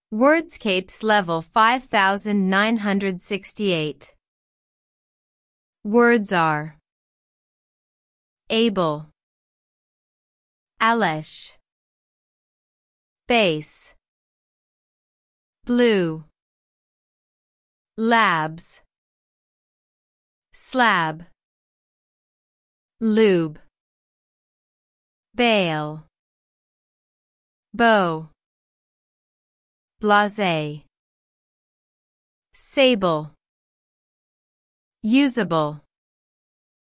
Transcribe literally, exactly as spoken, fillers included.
Wordscapes level five thousand nine hundred sixty-eight. Words are able, Alesh, base, blue, labs, slab, lube, bail, bow, blase, sable, usable.